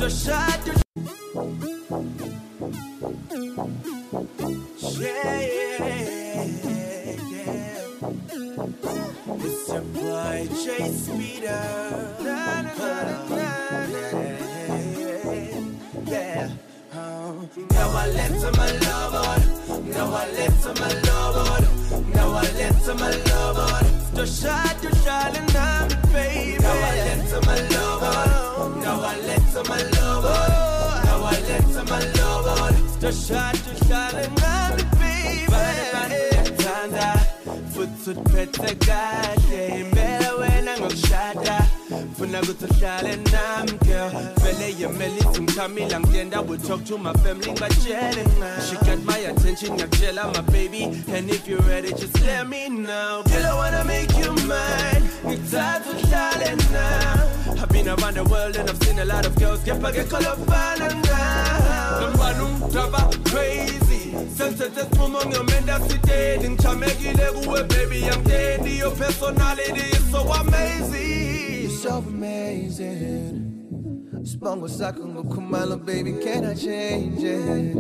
It's your boy Jay Speeder. Yeah. Now I left my lover. Now I left my lover. Now I left my lover. The shot you shining on me, baby. Now I left my lover. Now I left my lover. Now I left my lover. The shot you shining on me, baby. Tanda, futhi phethe kahle, impela wena ngokushada. Funa ukuthi uhlale nami girl. Vele yemeli ngithamile ngiyenda, I will talk to my family ngibajele nga. She got my attention, ngiyakutshela my baby. And if you're ready, just let me know. Girl, I wanna make you mine. Ngithanda uhlale nami. I've been around the world and I've seen a lot of girls get kolofana now. Ngibani ungidaba crazy. Sensitive woman, your mendacity. Ngichamekile kuwe baby, I'm dead. Your personality is so amazing. You're so amazing. Spango sakungo kumalo baby, can I change it?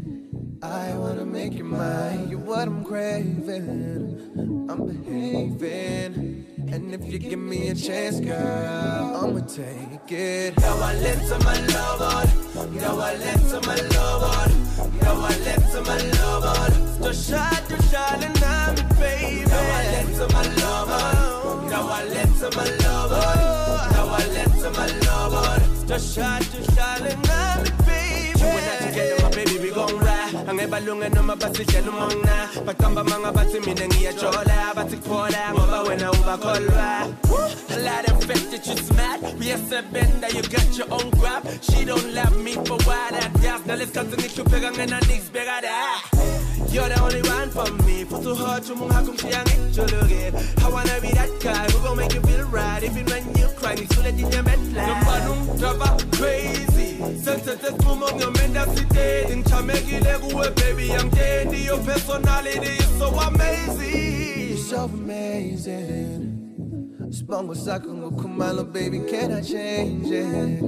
I wanna make you mine. You're what I'm craving. I'm behaving. And if you give me a chance, girl, I'ma take it. Now I left my lover. Now I left my lover. Now I left my lover. The shot you shining on me, baby. Now I left my lover. Now I left my lover. Now I left my lover. The shot you shining on me, baby. You and I together, my baby, we gon' ride. Angebalunga noma basidlela umona. Baqamba manga bathi mina ngiyajola, bathi khola ngoba wena ubakholwa. A lot of fact that you smart. We are seven that you got your own grab. She don't love me for what I do. Now let's continue to pega ngena next bega da. You're the only one for me. For too hard to move, how come she ain't it? I wanna be that guy who gon' make you feel right. Even when you cry, you still let in your bed fly. Nobody drive crazy. Sensitive woman, your mendacity. Ngichamekile kuwe baby, I'm dead. Your personality is so amazing. You're so amazing. Spango sakungo kumalo baby, can I change it?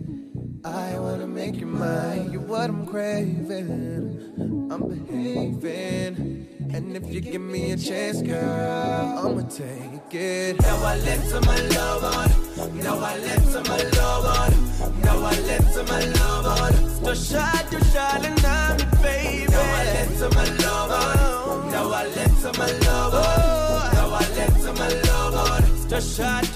I wanna make you mine. You're what I'm craving. I'm behaving. And if you give me a chance, girl, I'ma take it. Now I left my lover. Now I left my lover. Now I left my lover. The shot you shining on me, baby. Now I left my lover. Now I left my lover. Now I left my lover. The shot